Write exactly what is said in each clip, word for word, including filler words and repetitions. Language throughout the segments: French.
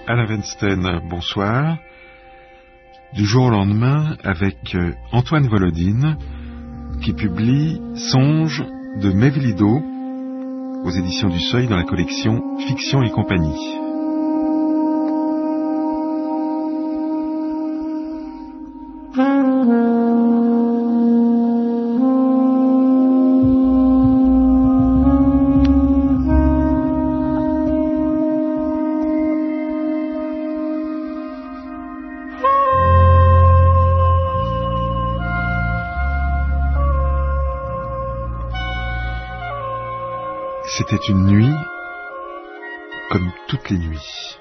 Alain Weinstein, bonsoir. Du jour au lendemain, avec Antoine Volodine, qui publie Songes de Mevlido aux éditions du Seuil dans la collection Fiction et compagnie. C'était une nuit comme toutes les nuits.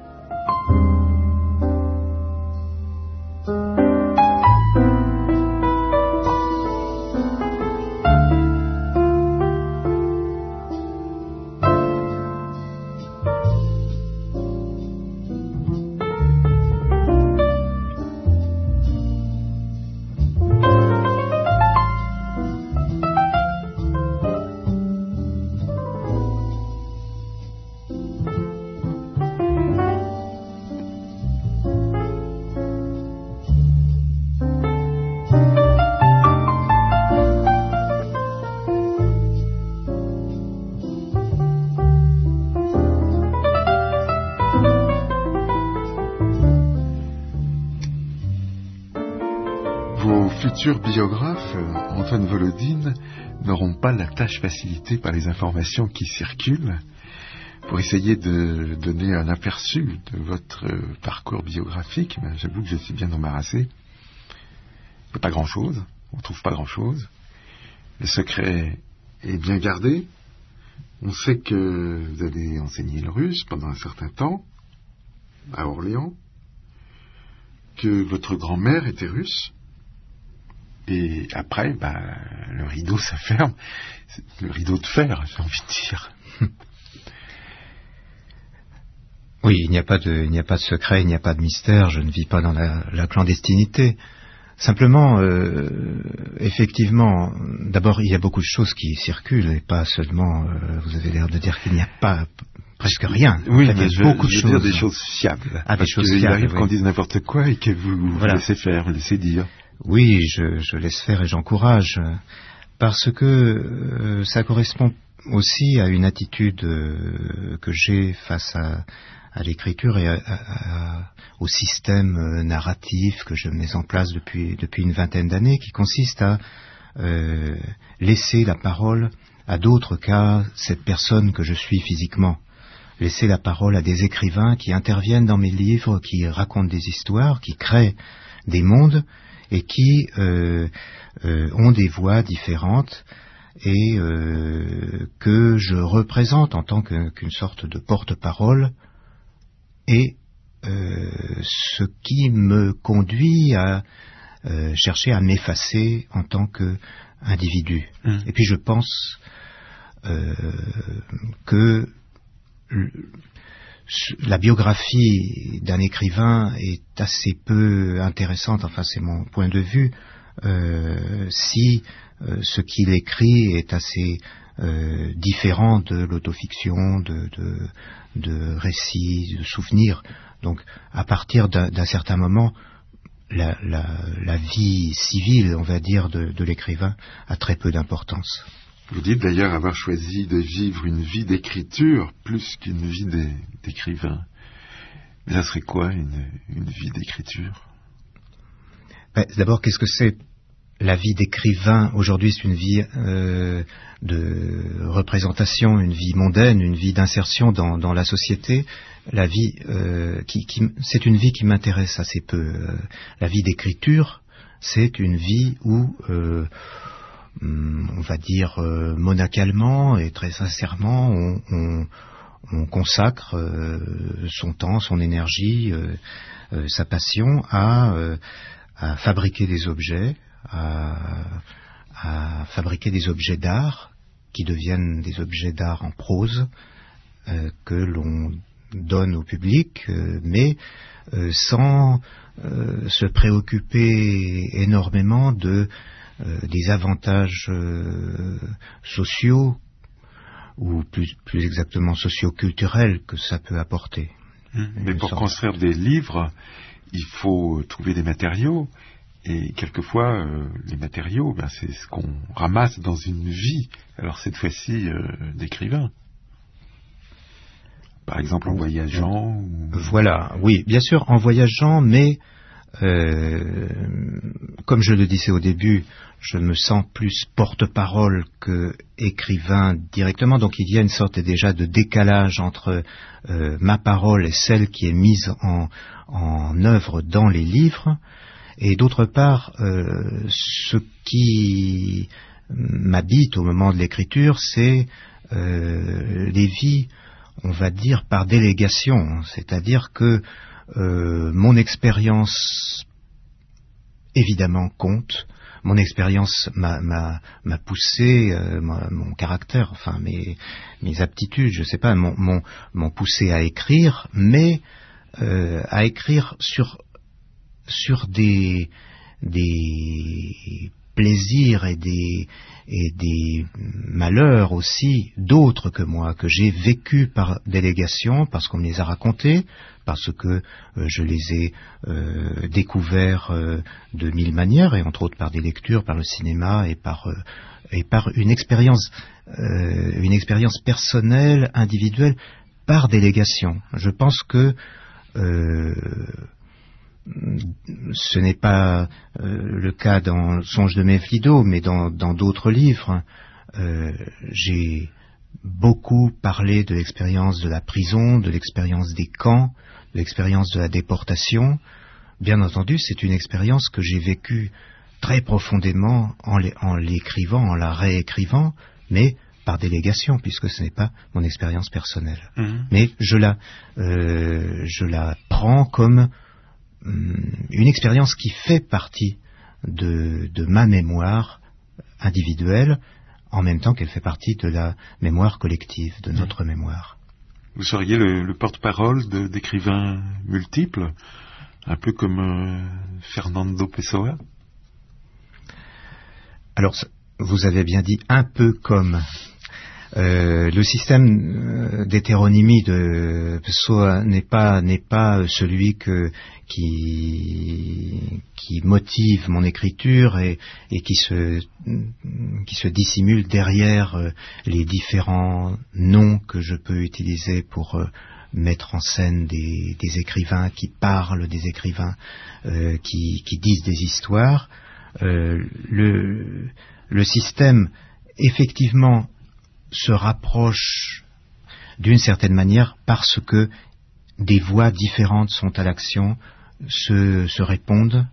Futurs biographes, Antoine Volodine, n'auront pas la tâche facilitée par les informations qui circulent pour essayer de donner un aperçu de votre parcours biographique. Mais j'avoue que je suis bien embarrassé. Pas grand-chose, on ne trouve pas grand-chose. Le secret est bien gardé. On sait que vous avez enseigné le russe pendant un certain temps, à Orléans, que votre grand-mère était russe. Et après, bah, le rideau se ferme, le rideau de fer, j'ai envie de dire. Oui, il n'y a pas de, il n'y a pas de secret, il n'y a pas de mystère. Je ne vis pas dans la, la clandestinité. Simplement, euh, effectivement, d'abord, il y a beaucoup de choses qui circulent et pas seulement. Euh, vous avez l'air de dire qu'il n'y a pas presque rien. Oui, il mais y a je, beaucoup je de veux choses. dire des choses fiables. Ah, parce des choses qu'il fiables. arrive Oui. qu'on dise n'importe quoi et que vous, vous voilà. laissez faire, vous laissez dire. Oui, je, je laisse faire et j'encourage, parce que euh, ça correspond aussi à une attitude euh, que j'ai face à, à l'écriture et à, à, à, au système euh, narratif que je mets en place depuis, depuis une vingtaine d'années, qui consiste à euh, laisser la parole à d'autres qu'à cette personne que je suis physiquement. Laisser la parole à des écrivains qui interviennent dans mes livres, qui racontent des histoires, qui créent des mondes, et qui euh, euh, ont des voix différentes et euh, que je représente en tant que, qu'une sorte de porte-parole, et euh, ce qui me conduit à euh, chercher à m'effacer en tant qu'individu. Mmh. Et puis je pense euh, que la biographie d'un écrivain est assez peu intéressante, enfin c'est mon point de vue, euh, si euh, ce qu'il écrit est assez euh, différent de l'autofiction, de, de, de récits, de souvenirs. Donc à partir d'un, d'un certain moment, la, la, la vie civile, on va dire, de, de l'écrivain a très peu d'importance. Vous dites d'ailleurs avoir choisi de vivre une vie d'écriture plus qu'une vie d'écrivain. Mais ça serait quoi une, une vie d'écriture ? Ben, d'abord, qu'est-ce que c'est la vie d'écrivain ? Aujourd'hui, c'est une vie euh, de représentation, une vie mondaine, une vie d'insertion dans, dans la société. La vie, euh, qui, qui, c'est une vie qui m'intéresse assez peu. La vie d'écriture, c'est une vie où... Euh, on va dire euh, monacalement et très sincèrement, on, on, on consacre euh, son temps, son énergie, euh, euh, sa passion à, euh, à fabriquer des objets, à, à fabriquer des objets d'art qui deviennent des objets d'art en prose euh, que l'on donne au public, euh, mais euh, sans euh, se préoccuper énormément de Euh, des avantages euh, sociaux ou plus, plus exactement socio-culturels que ça peut apporter. Mmh. Mais pour sorte... construire des livres, il faut trouver des matériaux. Et quelquefois, euh, les matériaux, ben, c'est ce qu'on ramasse dans une vie. Alors cette fois-ci, euh, d'écrivain. Par exemple, en voyageant. Ou... Voilà, oui, bien sûr, en voyageant, mais euh, comme je le disais au début, je me sens plus porte-parole que écrivain directement. Donc il y a une sorte déjà de décalage entre euh, ma parole et celle qui est mise en, en œuvre dans les livres. Et d'autre part, euh, ce qui m'habite au moment de l'écriture, c'est euh, les vies, on va dire, par délégation. C'est-à-dire que euh, mon expérience, évidemment, compte. Mon expérience m'a, m'a, m'a poussé, euh, m'a, mon caractère, enfin mes, mes aptitudes, je sais pas, m'ont, m'ont, m'ont poussé à écrire, mais euh, à écrire sur sur des, des plaisirs et des, et des malheurs aussi d'autres que moi, que j'ai vécu par délégation, parce qu'on me les a racontés, parce que euh, je les ai euh, découverts euh, de mille manières, et entre autres par des lectures, par le cinéma, et par, euh, et par une expérience, euh, une expérience personnelle, individuelle, par délégation. Je pense que euh, ce n'est pas euh, le cas dans Songe de Méphisto, mais dans, dans d'autres livres. Euh, j'ai beaucoup parlé de l'expérience de la prison, de l'expérience des camps, de l'expérience de la déportation. Bien entendu, c'est une expérience que j'ai vécue très profondément en, l'é- en l'écrivant, en la réécrivant, mais par délégation, puisque ce n'est pas mon expérience personnelle. Mmh. Mais je la, euh, je la prends comme une expérience qui fait partie de, de ma mémoire individuelle, en même temps qu'elle fait partie de la mémoire collective, de notre mmh. mémoire. Vous seriez le, le porte-parole de, d'écrivains multiples, un peu comme euh, Fernando Pessoa? Alors, vous avez bien dit un peu comme... Euh, le système d'hétéronymie de Pessoa n'est pas n'est pas celui que qui qui motive mon écriture et, et qui se qui se dissimule derrière euh, les différents noms que je peux utiliser pour euh, mettre en scène des, des écrivains qui parlent, des écrivains euh, qui qui disent des histoires. Euh, le le système effectivement se rapproche d'une certaine manière parce que des voix différentes sont à l'action, se, se répondent,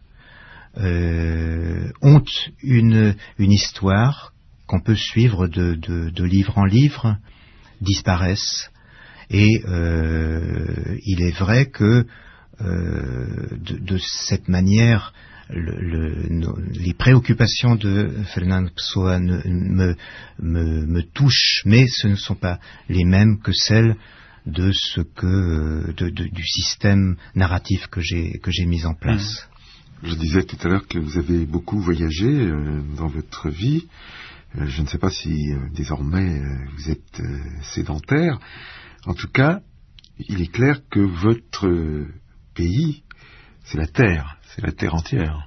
euh, ont une, une histoire qu'on peut suivre de, de, de livre en livre, disparaissent, et euh, il est vrai que euh, de, de cette manière, Le, le, no, les préoccupations de Fernando Pessoa ne, me, me, me touchent, mais ce ne sont pas les mêmes que celles de ce que de, de, du système narratif que j'ai que j'ai mis en place. Je disais tout à l'heure que vous avez beaucoup voyagé euh, dans votre vie. Euh, je ne sais pas si euh, désormais euh, vous êtes euh, sédentaire. En tout cas, il est clair que votre euh, pays, c'est la terre. C'est la terre entière.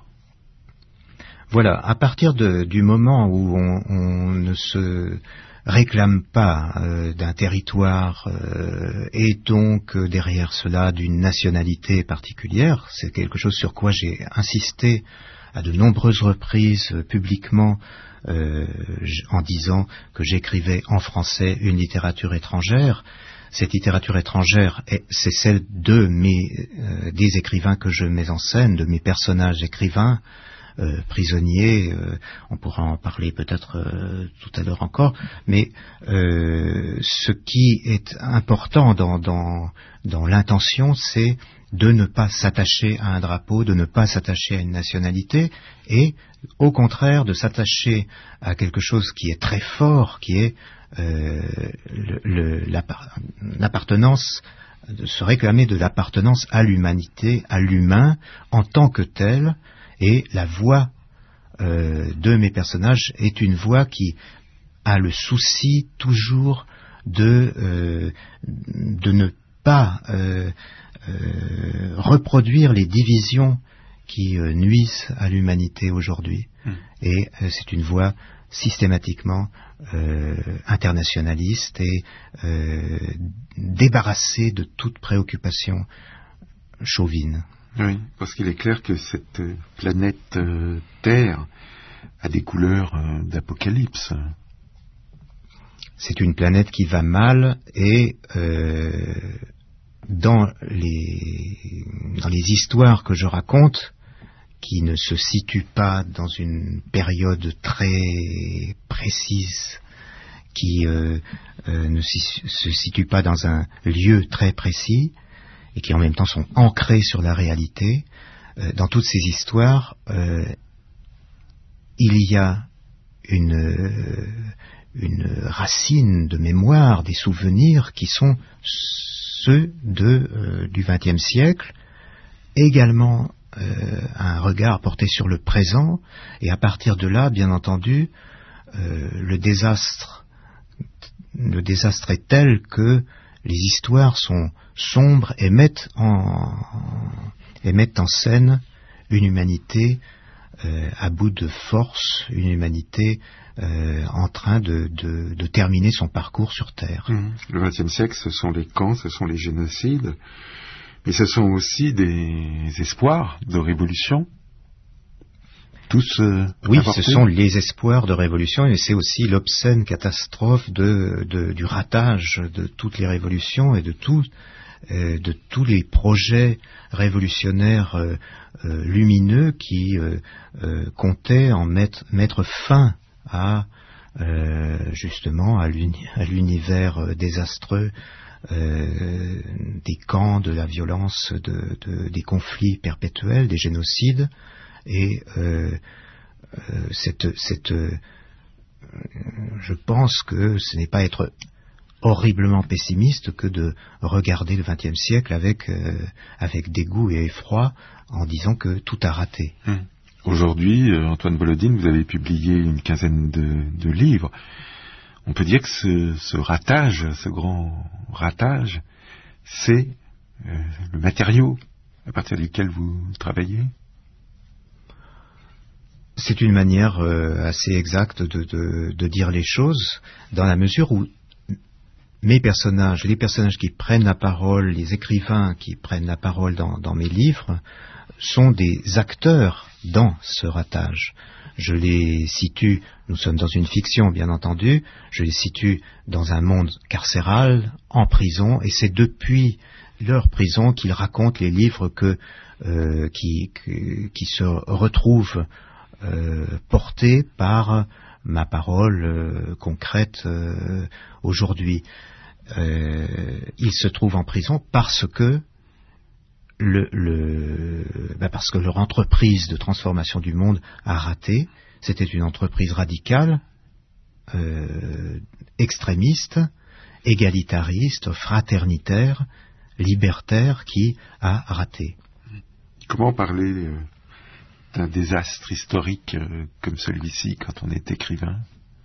Voilà, à partir de, du moment où on, on ne se réclame pas euh, d'un territoire euh, et donc euh, derrière cela d'une nationalité particulière, c'est quelque chose sur quoi j'ai insisté à de nombreuses reprises euh, publiquement euh, en disant que j'écrivais en français une littérature étrangère. Cette littérature étrangère, c'est celle de mes, euh, des écrivains que je mets en scène, de mes personnages écrivains, euh, prisonniers, euh, on pourra en parler peut-être euh, tout à l'heure encore, mais euh, ce qui est important dans, dans, dans l'intention, c'est de ne pas s'attacher à un drapeau, de ne pas s'attacher à une nationalité, et au contraire de s'attacher à quelque chose qui est très fort, qui est Euh, le, le, l'appartenance, de se réclamer de l'appartenance à l'humanité, à l'humain en tant que tel, et la voix euh, de mes personnages est une voix qui a le souci toujours de, euh, de ne pas euh, euh, reproduire les divisions qui euh, nuisent à l'humanité aujourd'hui. Mmh. Et euh, c'est une voie systématiquement euh, internationaliste et euh, débarrassée de toute préoccupation chauvine. Oui, parce qu'il est clair que cette planète euh, Terre a des couleurs euh, d'apocalypse. C'est une planète qui va mal et euh, dans les, dans les histoires que je raconte, qui ne se situent pas dans une période très précise, qui euh, euh, ne se situent pas dans un lieu très précis, et qui en même temps sont ancrés sur la réalité, euh, dans toutes ces histoires, euh, il y a une, euh, une racine de mémoire, des souvenirs qui sont ceux de, euh, du vingtième siècle, également euh, un regard porté sur le présent, et à partir de là, bien entendu, euh, le désastre, le désastre est tel que les histoires sont sombres et mettent en, et mettent en scène une humanité euh, à bout de force, une humanité euh, en train de, de, de terminer son parcours sur Terre. Mmh. Le vingtième siècle, ce sont les camps, ce sont les génocides, mais ce sont aussi des espoirs de révolution. Tous, euh, oui, ce sont les espoirs de révolution, et c'est aussi l'obscène catastrophe de, de, du ratage de toutes les révolutions et de, tout, euh, de tous les projets révolutionnaires euh, euh, lumineux qui euh, euh, comptaient en mettre, mettre fin à euh, justement à l'univers euh, désastreux euh, des camps, de la violence, de, de, des conflits perpétuels, des génocides. Et euh, euh, cette, cette, euh, je pense que ce n'est pas être horriblement pessimiste que de regarder le vingtième siècle avec, euh, avec dégoût et effroi en disant que tout a raté. Hum. Aujourd'hui, euh, Antoine Volodine, vous avez publié une quinzaine de, de livres. On peut dire que ce, ce ratage, ce grand ratage, c'est euh, le matériau à partir duquel vous travaillez. C'est une manière euh, assez exacte de, de, de dire les choses, dans la mesure où mes personnages, les personnages qui prennent la parole, les écrivains qui prennent la parole dans, dans mes livres, sont des acteurs dans ce ratage. Je les situe, nous sommes dans une fiction bien entendu, je les situe dans un monde carcéral, en prison, et c'est depuis leur prison qu'ils racontent les livres que, euh, qui, qui, qui se retrouvent Euh, porté par ma parole euh, concrète euh, aujourd'hui. Euh, ils se trouvent en prison parce que le, le, ben parce que leur entreprise de transformation du monde a raté. C'était une entreprise radicale, euh, extrémiste, égalitariste, fraternitaire, libertaire qui a raté. Comment parler euh... d'un désastre historique euh, comme celui-ci quand on est écrivain,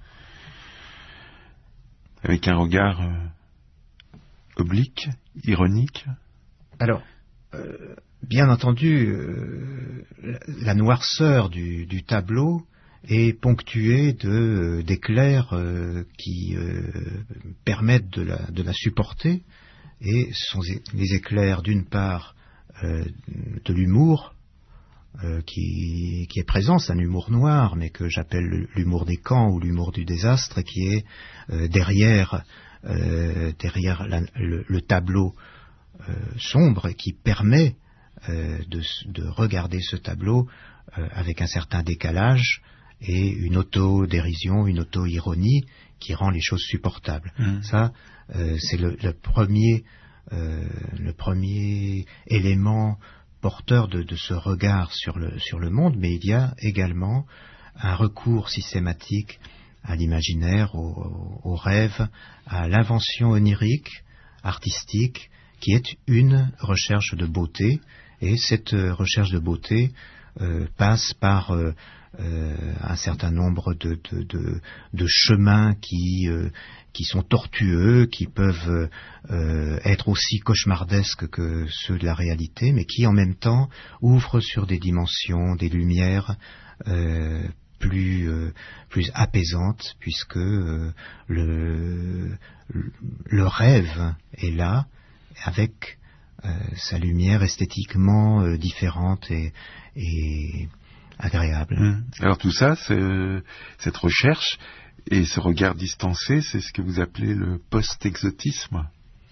avec un regard euh, oblique, ironique? Alors, euh, bien entendu, euh, la, la noirceur du, du tableau est ponctuée de, d'éclairs euh, qui euh, permettent de la, de la supporter, et ce sont les éclairs d'une part euh, de l'humour, Euh, qui, qui est présent, c'est un humour noir, mais que j'appelle l'humour des camps ou l'humour du désastre, qui est euh, derrière, euh, derrière la, le, le tableau euh, sombre, et qui permet euh, de, de regarder ce tableau euh, avec un certain décalage et une auto-dérision, une auto-ironie qui rend les choses supportables. Mmh. Ça, euh, c'est le, le premier, euh, le premier élément porteur de, de ce regard sur le, sur le monde, mais il y a également un recours systématique à l'imaginaire, au, au rêve, à l'invention onirique, artistique, qui est une recherche de beauté, et cette recherche de beauté euh, passe par euh, euh, un certain nombre de, de, de, de chemins qui, euh, qui sont tortueux, qui peuvent euh, être aussi cauchemardesques que ceux de la réalité, mais qui en même temps ouvrent sur des dimensions, des lumières euh, plus, euh, plus apaisantes, puisque euh, le, le rêve est là, avec euh, sa lumière esthétiquement euh, différente et, et agréable. Mmh. Alors tout ça, c'est, cette recherche et ce regard distancé, c'est ce que vous appelez le post-exotisme.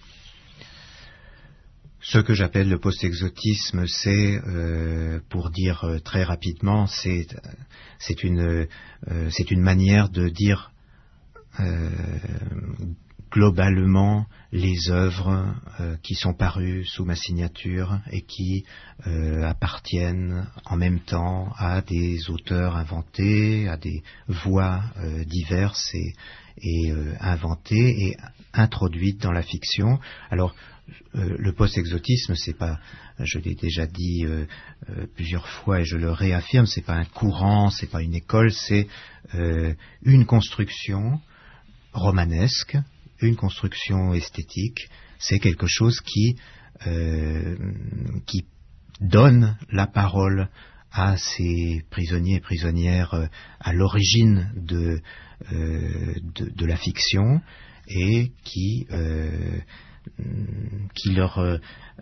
Ce que j'appelle le post-exotisme, c'est, euh, pour dire euh, très rapidement, c'est, c'est, une, euh, c'est une manière de dire euh, globalement les œuvres euh, qui sont parues sous ma signature et qui euh, appartiennent en même temps à des auteurs inventés, à des voix euh, diverses et, et euh, inventées et introduites dans la fiction. Alors, euh, le post-exotisme, c'est pas, je l'ai déjà dit euh, euh, plusieurs fois et je le réaffirme, c'est pas un courant, c'est pas une école, c'est euh, une construction romanesque, une construction esthétique, c'est quelque chose qui, euh, qui donne la parole à ces prisonniers et prisonnières euh, à l'origine de, euh, de, de la fiction et qui, euh, qui, leur, euh,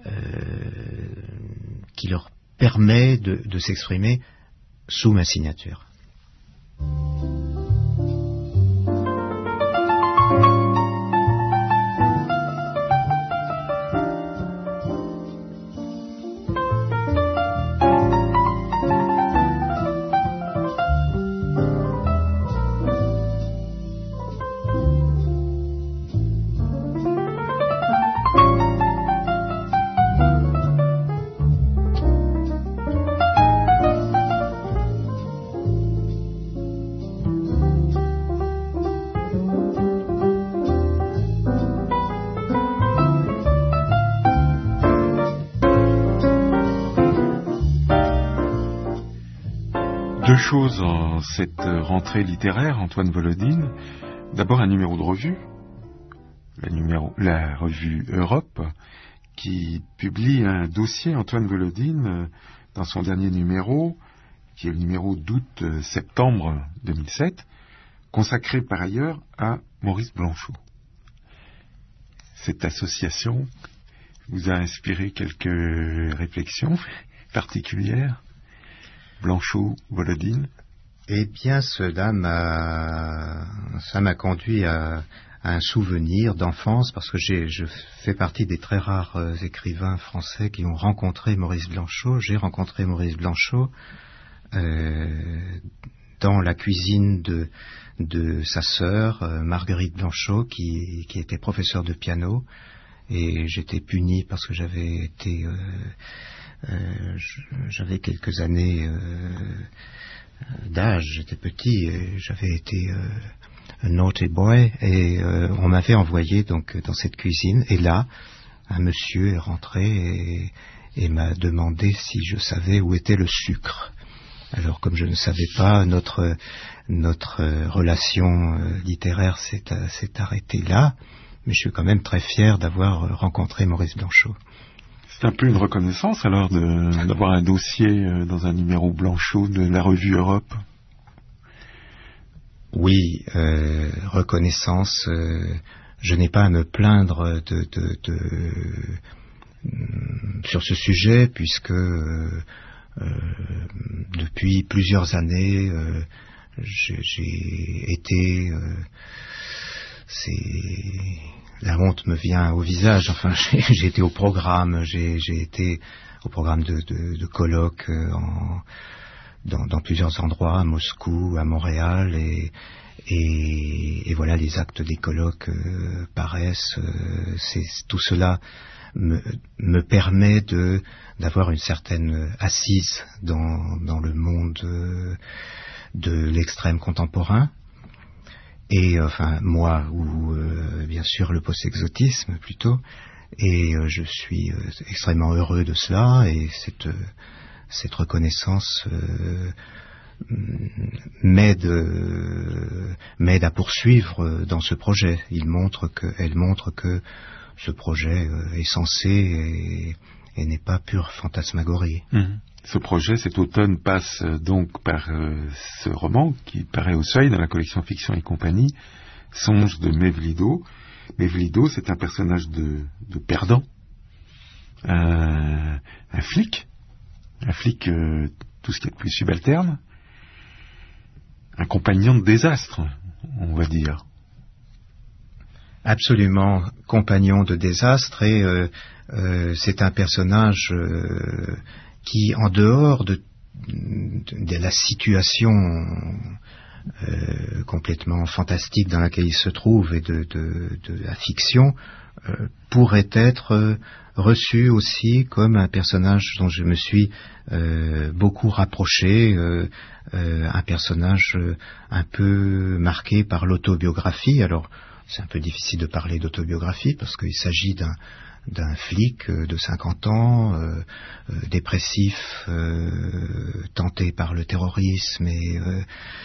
qui leur permet de, de s'exprimer sous ma signature. Deux choses en cette rentrée littéraire, Antoine Volodine. D'abord un numéro de revue, la, numéro, la revue Europe, qui publie un dossier, Antoine Volodine, dans son dernier numéro, qui est le numéro d'août-septembre deux mille sept, consacré par ailleurs à Maurice Blanchot. Cette association vous a inspiré quelques réflexions particulières? Blanchot, Volodine? Eh bien, cela m'a, ça m'a conduit à, à un souvenir d'enfance, parce que j'ai, je fais partie des très rares euh, écrivains français qui ont rencontré Maurice Blanchot. J'ai rencontré Maurice Blanchot euh, dans la cuisine de, de sa sœur, euh, Marguerite Blanchot, qui, qui était professeure de piano, et j'étais puni parce que j'avais été... Euh, Euh, j'avais quelques années euh, d'âge, j'étais petit, et j'avais été euh, un naughty boy, et euh, on m'avait envoyé donc dans cette cuisine, et là, un monsieur est rentré et, et m'a demandé si je savais où était le sucre. Alors, comme je ne savais pas, notre, notre relation euh, littéraire s'est, s'est arrêtée là, mais je suis quand même très fier d'avoir rencontré Maurice Blanchot. C'est un peu une reconnaissance alors de, d'avoir un dossier dans un numéro Blanchot de la revue Europe. Oui, euh, reconnaissance. Euh, je n'ai pas à me plaindre de, de, de, de, sur ce sujet, puisque euh, euh, depuis plusieurs années, euh, j'ai, j'ai été... Euh, c'est... La honte me vient au visage. Enfin, j'ai, j'ai été au programme, j'ai, j'ai été au programme de, de, de colloques euh, en, dans, dans plusieurs endroits, à Moscou, à Montréal, et, et, et voilà, les actes des colloques euh, paraissent. Euh, c'est, tout cela me, me permet de d'avoir une certaine assise dans, dans le monde euh, de l'extrême contemporain. Et enfin moi, ou euh, bien sûr le post-exotisme plutôt, et euh, je suis euh, extrêmement heureux de cela, et cette, euh, cette reconnaissance euh, m'aide euh, m'aide à poursuivre dans ce projet. Il montre que, elle montre que ce projet est censé et, et n'est pas pure fantasmagorie. Mmh. Ce projet, cet automne, passe donc par euh, ce roman qui paraît au Seuil dans la collection Fiction et compagnie, Songes de Mevlido. Mevlido, c'est un personnage de, de perdant, un, un flic, un flic euh, tout ce qui est de plus subalterne, un compagnon de désastre, on va dire. Absolument, compagnon de désastre, et euh, euh, c'est un personnage euh, qui, en dehors de, de, de la situation euh, complètement fantastique dans laquelle il se trouve et de, de, de la fiction, euh, pourrait être euh, reçu aussi comme un personnage dont je me suis euh, beaucoup rapproché, euh, euh, un personnage euh, un peu marqué par l'autobiographie. Alors, c'est un peu difficile de parler d'autobiographie parce qu'il s'agit d'un, d'un flic de cinquante ans, euh, euh, dépressif, euh, tenté par le terrorisme et, euh,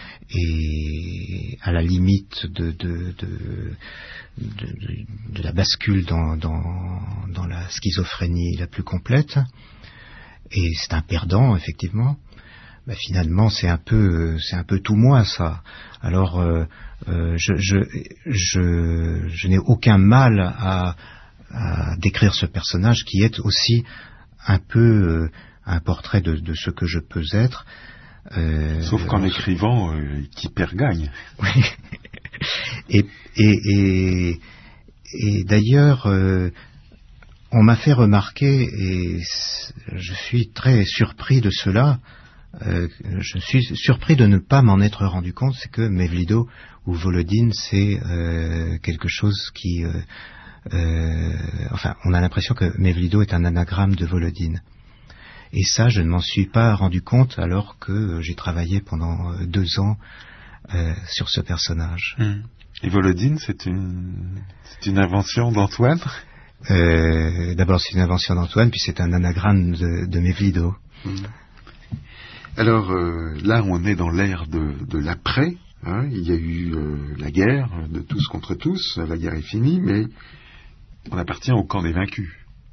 et à la limite de, de, de, de, de, de la bascule dans, dans, dans la schizophrénie la plus complète. Et c'est un perdant, effectivement. Ben finalement, c'est un peu, c'est un peu tout moi, ça. Alors, euh, euh, je, je, je, je n'ai aucun mal à, à décrire ce personnage qui est aussi un peu euh, un portrait de, de ce que je peux être. Euh, Sauf qu'en écrivant, euh, qui perd gagne. Oui. et, et, et, et d'ailleurs, euh, on m'a fait remarquer, et je suis très surpris de cela. Euh, je suis surpris de ne pas m'en être rendu compte, c'est que Mevlido ou Volodine, c'est euh, quelque chose qui... Euh, euh, enfin, on a l'impression que Mevlido est un anagramme de Volodine. Et ça, je ne m'en suis pas rendu compte alors que j'ai travaillé pendant deux ans euh, sur ce personnage. Mmh. Et Volodine, c'est une, c'est une invention d'Antoine ? euh, D'abord, c'est une invention d'Antoine, puis c'est un anagramme de, de Mevlido. Mmh. Alors euh, là, on est dans l'ère de, de l'après. Hein. Il y a eu euh, la guerre, de tous contre tous. La guerre est finie, mais on appartient au camp des vaincus.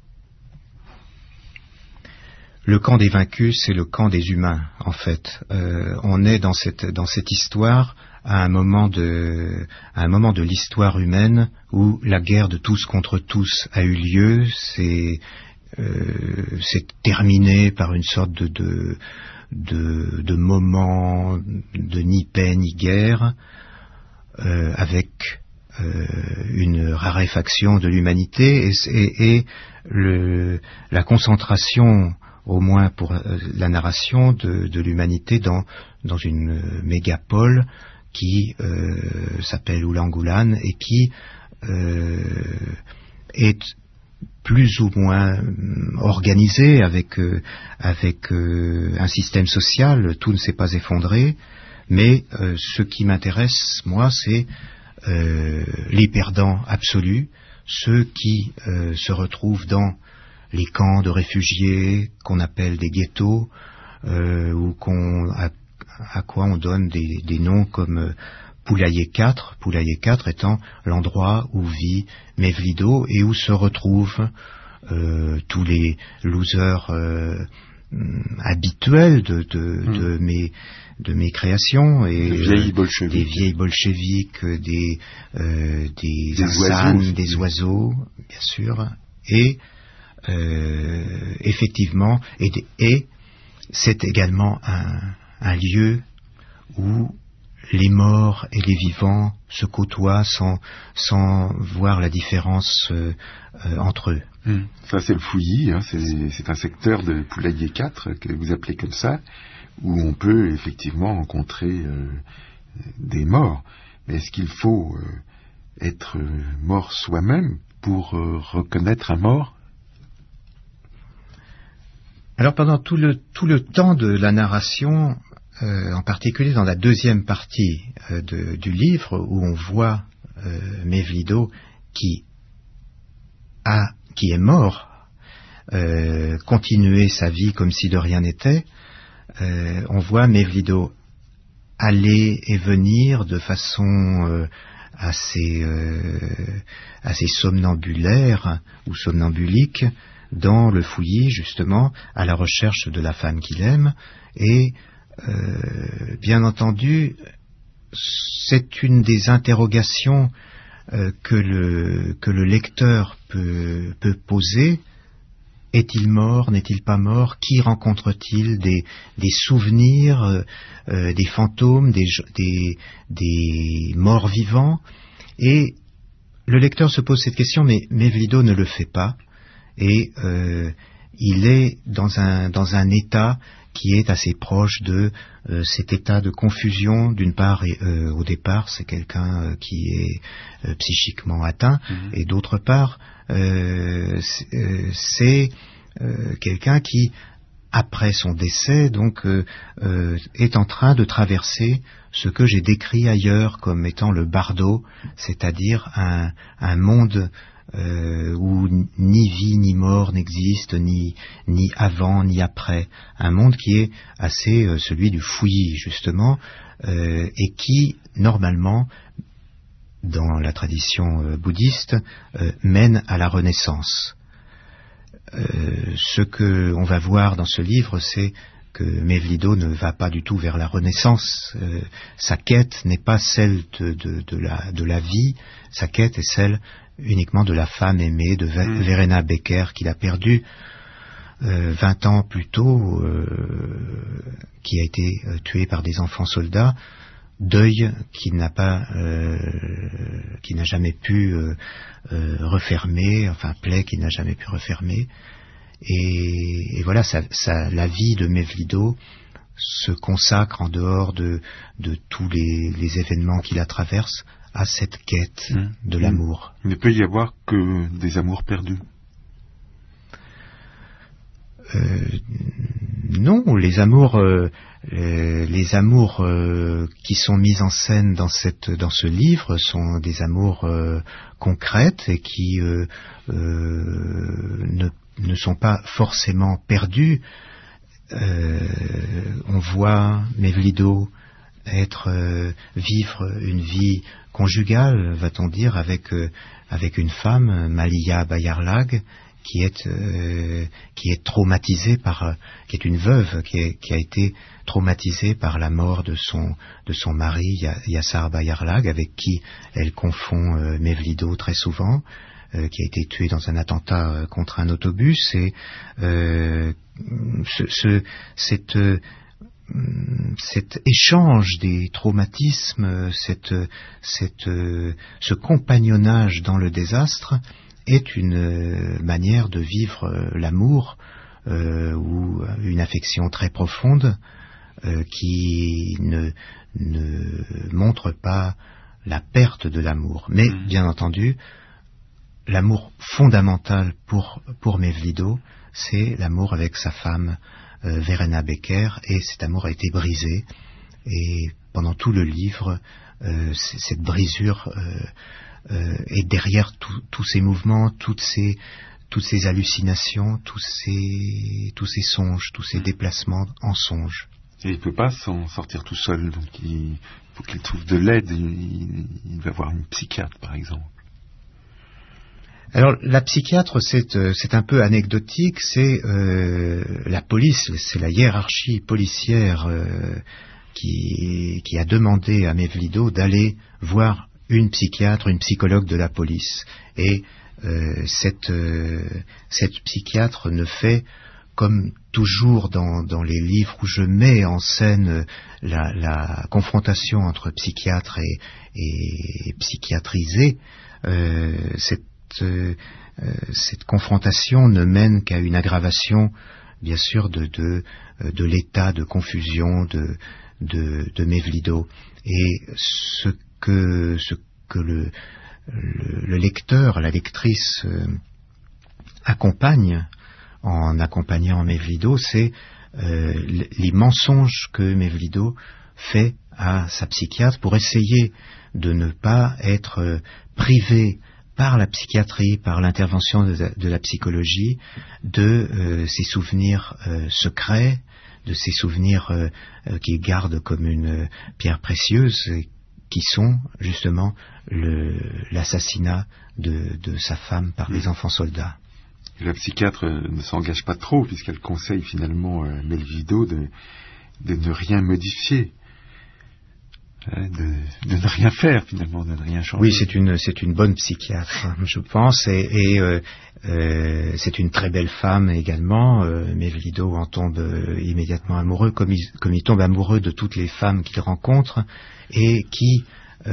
Le camp des vaincus, c'est le camp des humains, en fait. Euh, on est dans cette, dans cette histoire à un moment de, à un moment de l'histoire humaine où la guerre de tous contre tous a eu lieu. C'est, euh, c'est terminé par une sorte de, de De, de moments de ni paix ni guerre, euh, avec euh, une raréfaction de l'humanité et, et, et le, la concentration, au moins pour la narration, de, de l'humanité dans, dans une mégapole qui euh, s'appelle Ulangulan et qui euh, est plus ou moins organisé avec euh, avec euh, un système social. Tout ne s'est pas effondré, mais euh, ce qui m'intéresse, moi, c'est euh, les perdants absolus, ceux qui euh, se retrouvent dans les camps de réfugiés qu'on appelle des ghettos, euh, ou qu'on à, à quoi on donne des, des noms comme euh, Poulailler quatre, Poulailler quatre étant l'endroit où vit Mevlido et où se retrouvent euh, tous les losers euh, habituels de, de, mmh. de, mes, de mes créations, et des vieilles bolcheviques, des, vieilles bolcheviques, des, euh, des, des insanes, oiseaux, des oiseaux, bien sûr, et euh, effectivement, et, et c'est également un, un lieu où les morts et les vivants se côtoient sans, sans voir la différence euh, euh, entre eux. Mmh. Ça, c'est le Fouilly, hein, c'est, c'est un secteur de Poulailler quatre, que vous appelez comme ça, où on peut effectivement rencontrer euh, des morts. Mais est-ce qu'il faut euh, être mort soi-même pour euh, reconnaître un mort ? Alors, pendant tout le, tout le temps de la narration, Euh, en particulier dans la deuxième partie euh, de, du livre, où on voit euh, Mevlido qui a, qui est mort, euh, continuer sa vie comme si de rien n'était. Euh, on voit Mevlido aller et venir de façon euh, assez, euh, assez somnambulaire ou somnambulique dans le fouillis, justement, à la recherche de la femme qu'il aime. Et euh, bien entendu, c'est une des interrogations euh, que, le, que le lecteur peut, peut poser. Est-il mort? N'est-il pas mort? Qui rencontre-t-il? Des, des souvenirs, euh, euh, des fantômes, des, des, des morts vivants? Et le lecteur se pose cette question, mais Mevlido ne le fait pas. Et euh, il est dans un, dans un état qui est assez proche de euh, cet état de confusion. D'une part, et, euh, au départ, c'est quelqu'un euh, qui est euh, psychiquement atteint, mmh. et d'autre part, euh, c'est, euh, c'est euh, quelqu'un qui, après son décès, donc, euh, euh, est en train de traverser ce que j'ai décrit ailleurs comme étant le bardo, c'est-à-dire un, un monde Euh, où ni vie ni mort n'existe, ni, ni avant ni après, un monde qui est assez euh, celui du fouillis, justement, euh, et qui, normalement, dans la tradition euh, bouddhiste, euh, mène à la renaissance. Euh, ce que on va voir dans ce livre, c'est que Mevlido ne va pas du tout vers la renaissance. Euh, sa quête n'est pas celle de, de, de, la, de la vie, sa quête est celle uniquement de la femme aimée, de mmh. Verena Becker, qu'il a perdue euh, vingt ans plus tôt, euh, qui a été euh, tuée par des enfants soldats, deuil qui n'a pas, euh, qui n'a jamais pu euh, euh, refermer, enfin plaie qui n'a jamais pu refermer. Et, et voilà, ça, ça, la vie de Mevlido se consacre en dehors de, de tous les, les événements qui la traversent à cette quête mmh. de l'amour. Il ne peut y avoir que des amours perdus. Euh, non, les amours, euh, les, les amours euh, qui sont mis en scène dans cette, dans ce livre sont des amours euh, concrètes et qui euh, euh, ne, ne sont pas forcément perdus. Euh, on voit Mevlido être euh, vivre une vie conjugale, va-t-on dire, avec euh, avec une femme, Malia Bayarlag, qui est euh, qui est traumatisée par euh, qui est une veuve qui, est, qui a été traumatisée par la mort de son de son mari Yassar Bayarlag, avec qui elle confond euh, Mevlido très souvent, euh, qui a été tué dans un attentat euh, contre un autobus. Et euh, ce, ce cette euh, cet échange des traumatismes, cette, cette, ce compagnonnage dans le désastre est une manière de vivre l'amour euh, ou une affection très profonde euh, qui ne, ne montre pas la perte de l'amour. Mais mmh. bien entendu, l'amour fondamental pour, pour Mevlido, c'est l'amour avec sa femme Euh, Verena Becker, et cet amour a été brisé, et pendant tout le livre euh, cette brisure euh, euh, est derrière tous ces mouvements, toutes ces, toutes ces hallucinations, tous ces, tous ces songes, tous ces déplacements en songe. Et il ne peut pas s'en sortir tout seul, donc il faut qu'il trouve de l'aide. Il, il va voir une psychiatre, par exemple. Alors la psychiatre, c'est, euh, c'est un peu anecdotique, c'est euh, la police, c'est la hiérarchie policière euh, qui, qui a demandé à Mevlido d'aller voir une psychiatre, une psychologue de la police. Et euh, cette, euh, cette psychiatre ne fait, comme toujours dans, dans les livres où je mets en scène la, la confrontation entre psychiatre et, et psychiatrisé, euh, cette Euh, euh, cette confrontation ne mène qu'à une aggravation, bien sûr, de, de, de l'état de confusion de, de, de Mevlido. Et ce que, ce que le, le, le lecteur, la lectrice euh, accompagne en accompagnant Mevlido, c'est euh, les mensonges que Mevlido fait à sa psychiatre pour essayer de ne pas être euh, privé par la psychiatrie, par l'intervention de la, de la psychologie, de euh, ces souvenirs euh, secrets, de ces souvenirs euh, euh, qu'il garde comme une euh, pierre précieuse, euh, qui sont justement le, l'assassinat de, de sa femme par mmh. des enfants soldats. Et la psychiatre ne s'engage pas trop, puisqu'elle conseille finalement à Melvillidos de, de ne rien modifier. De, de ne rien faire finalement, de ne rien changer. Oui, c'est une c'est une bonne psychiatre, je pense, et, et euh, euh, c'est une très belle femme également. Euh, Melvillidos en tombe euh, immédiatement amoureux, comme il, comme il tombe amoureux de toutes les femmes qu'il rencontre, et qui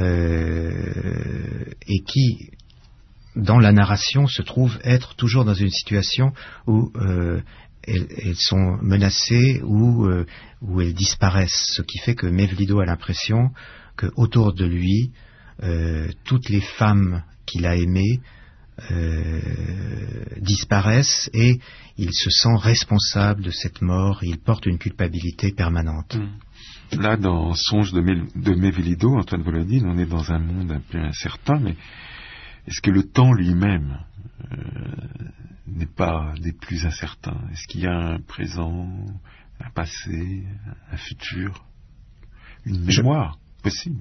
euh, et qui dans la narration se trouve être toujours dans une situation où euh, Elles, elles sont menacées ou, euh, ou elles disparaissent, ce qui fait que Melvillidos a l'impression que autour de lui, euh, toutes les femmes qu'il a aimées euh, disparaissent et il se sent responsable de cette mort, il porte une culpabilité permanente. Là, dans Songe de, Mel- de Melvillidos, Antoine Volodine, on est dans un monde un peu incertain, mais est-ce que le temps lui-même euh, n'est pas des plus incertains? Est-ce qu'il y a un présent, un passé, un futur, une mémoire Je... possible?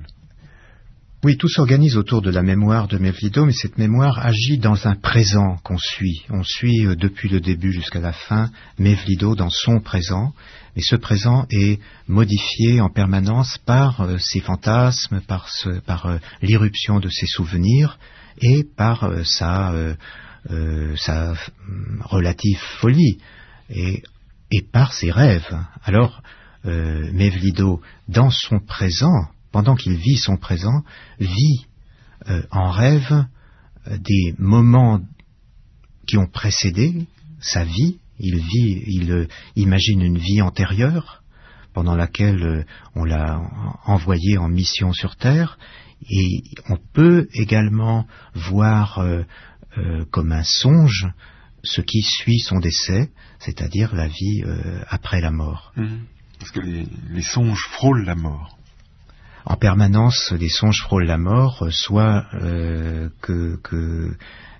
Oui, tout s'organise autour de la mémoire de Melvillidos, mais cette mémoire agit dans un présent qu'on suit. On suit euh, depuis le début jusqu'à la fin Melvillidos dans son présent, mais ce présent est modifié en permanence par euh, ses fantasmes, par, ce, par euh, l'irruption de ses souvenirs et par euh, sa... Euh, Euh, sa euh, relative folie et, et par ses rêves. Alors, euh, Melvillidos, dans son présent, pendant qu'il vit son présent, vit euh, en rêve euh, des moments qui ont précédé sa vie. Il vit, il euh, imagine une vie antérieure pendant laquelle euh, on l'a envoyé en mission sur Terre, et on peut également voir euh, Euh, comme un songe ce qui suit son décès, c'est-à-dire la vie euh, après la mort. Mmh. Parce que les, les songes frôlent la mort. En permanence, les songes frôlent la mort, soit euh, que, que,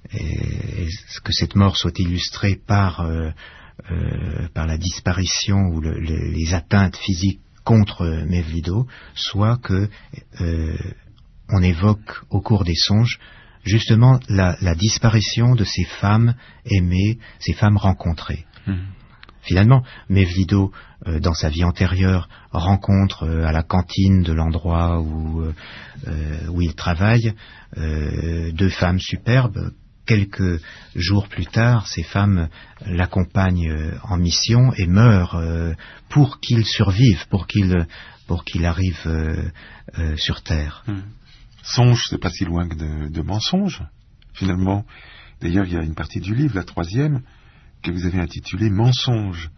et, que cette mort soit illustrée par, euh, euh, par la disparition ou le, le, les atteintes physiques contre Melvillidos, soit que euh, on évoque au cours des songes justement la, la disparition de ces femmes aimées, ces femmes rencontrées. Mmh. Finalement, Melvillidos, euh, dans sa vie antérieure, rencontre euh, à la cantine de l'endroit où, euh, où il travaille euh, deux femmes superbes. Quelques jours plus tard, ces femmes l'accompagnent euh, en mission et meurent euh, pour qu'il survive, pour qu'il, pour qu'il arrive euh, euh, sur Terre. Mmh. Songe, c'est pas si loin que de, de mensonge, finalement. D'ailleurs, il y a une partie du livre, la troisième, que vous avez intitulée Mensonge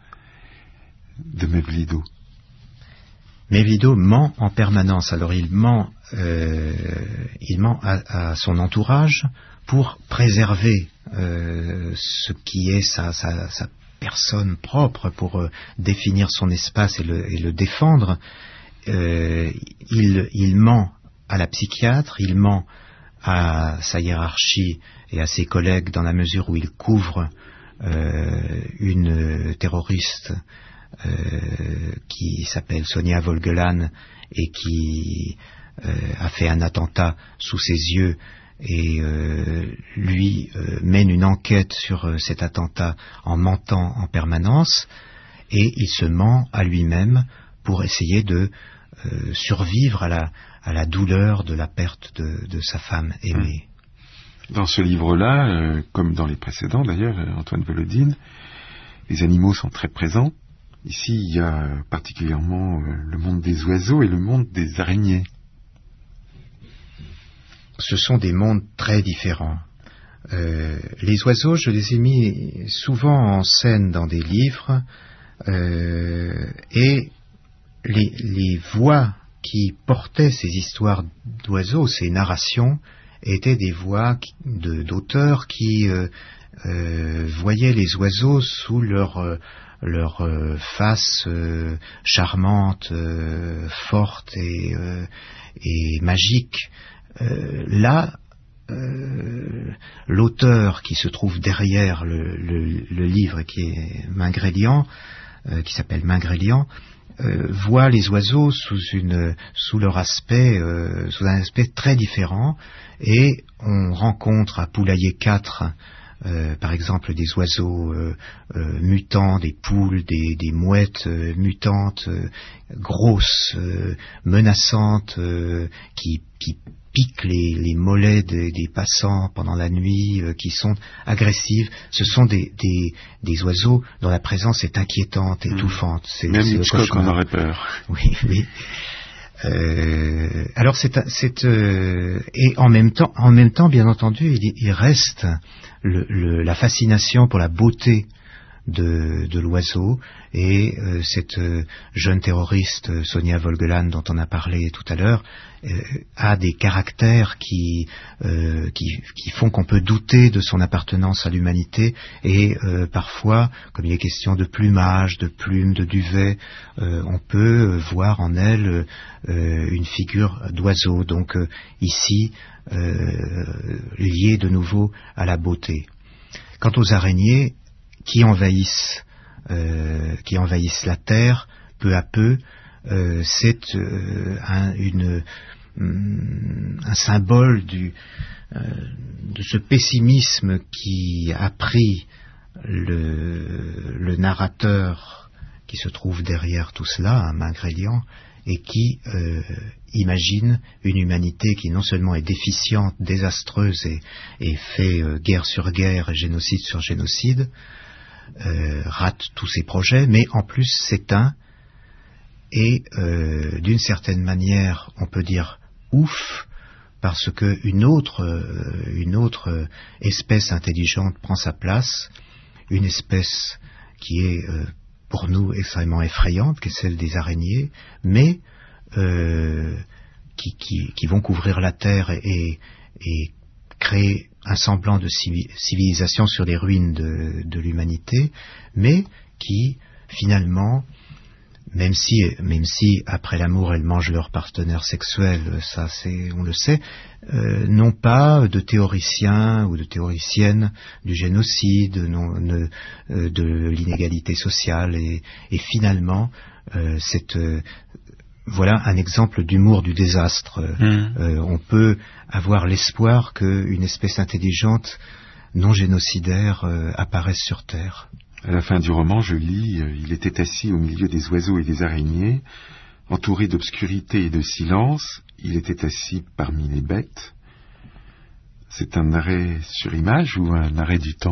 de Melvillidos. Melvillidos ment en permanence. Alors il ment, euh, il ment à, à son entourage pour préserver euh, ce qui est sa, sa, sa personne propre, pour euh, définir son espace et le, et le défendre. Euh, il, il ment à la psychiatre, il ment à sa hiérarchie et à ses collègues dans la mesure où il couvre euh, une terroriste euh, qui s'appelle Sonia Vogelán et qui euh, a fait un attentat sous ses yeux, et euh, lui euh, mène une enquête sur euh, cet attentat en mentant en permanence, et il se ment à lui-même pour essayer de euh, survivre à la à la douleur de la perte de, de sa femme aimée. Dans ce livre-là, euh, comme dans les précédents d'ailleurs, Antoine Volodine, les animaux sont très présents. Ici, il y a particulièrement euh, le monde des oiseaux et le monde des araignées. Ce sont des mondes très différents. Euh, les oiseaux, je les ai mis souvent en scène dans des livres, euh, et les, les voix qui portaient ces histoires d'oiseaux, ces narrations, étaient des voix de, d'auteurs qui euh, euh, voyaient les oiseaux sous leur, euh, leur euh, face euh, charmante, euh, forte et, euh, et magique. Euh, là, euh, l'auteur qui se trouve derrière le, le, le livre, qui est Mingrélian, euh, qui s'appelle Mingrélian, euh, voit les oiseaux sous, une, sous leur aspect, euh, sous un aspect très différent, et on rencontre à Poulailler quatre, euh, par exemple, des oiseaux euh, euh, mutants, des poules, des, des mouettes euh, mutantes, euh, grosses, euh, menaçantes, euh, qui, qui piquent les, les mollets des, des passants pendant la nuit, euh, qui sont agressives. Ce sont des, des, des oiseaux dont la présence est inquiétante, étouffante. C'est, Même c'est Hitchcock en aurait peur. Oui, oui. Euh, alors c'est, c'est euh, et en même temps, en même temps, bien entendu, il, il reste le, le, la fascination pour la beauté de, de l'oiseau, et euh, cette euh, jeune terroriste Sonia Vogelan dont on a parlé tout à l'heure euh, a des caractères qui, euh, qui qui font qu'on peut douter de son appartenance à l'humanité, et euh, parfois, comme il est question de plumage, de plumes, de duvet, euh, on peut voir en elle euh, une figure d'oiseau, donc euh, ici euh, liée de nouveau à la beauté. Quant aux araignées qui envahissent, euh, qui envahissent la terre, peu à peu, euh, c'est euh, un, une, un symbole du, euh, de ce pessimisme qui a pris le, le narrateur qui se trouve derrière tout cela, un Mingrélian, et qui euh, imagine une humanité qui non seulement est déficiente, désastreuse et, et fait euh, guerre sur guerre et génocide sur génocide, Euh, rate tous ses projets, mais en plus s'éteint, et euh, d'une certaine manière on peut dire ouf, parce que une autre, euh, une autre espèce intelligente prend sa place, une espèce qui est euh, pour nous extrêmement effrayante, qui est celle des araignées, mais euh, qui, qui, qui vont couvrir la terre et, et créer un semblant de civilisation sur les ruines de, de l'humanité, mais qui, finalement, même si, même si après l'amour elles mangent leur partenaire sexuel, ça c'est, on le sait, euh, n'ont pas de théoriciens ou de théoriciennes du génocide, non, ne, euh, de l'inégalité sociale, et, et finalement, euh, cette euh, voilà un exemple d'humour du désastre. Mmh. Euh, on peut avoir l'espoir qu'une espèce intelligente, non génocidaire, euh, apparaisse sur Terre. À la fin du roman, je lis euh, « Il était assis au milieu des oiseaux et des araignées, entouré d'obscurité et de silence. Il était assis parmi les bêtes. » C'est un arrêt sur image ou un arrêt du temps ?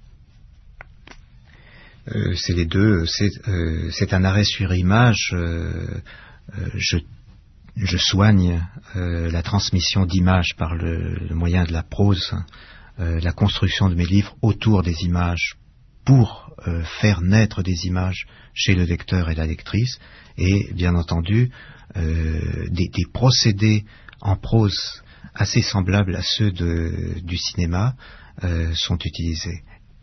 euh, C'est les deux. C'est, euh, c'est un arrêt sur image. Euh, Euh, je, je soigne euh, la transmission d'images par le, le moyen de la prose, euh, la construction de mes livres autour des images pour euh, faire naître des images chez le lecteur et la lectrice, et bien entendu euh, des, des procédés en prose assez semblables à ceux de, du cinéma euh, sont utilisés.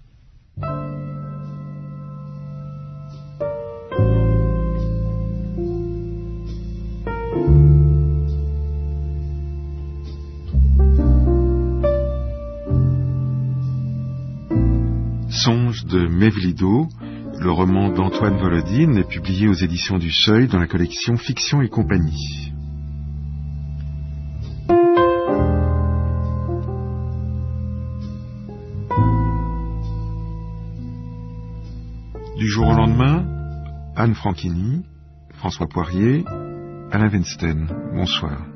Songe de Mevlido, le roman d'Antoine Volodine, est publié aux éditions du Seuil dans la collection Fiction et compagnie. Du jour au lendemain, Anne Franchini, François Poirier, Alain Weinstein. Bonsoir.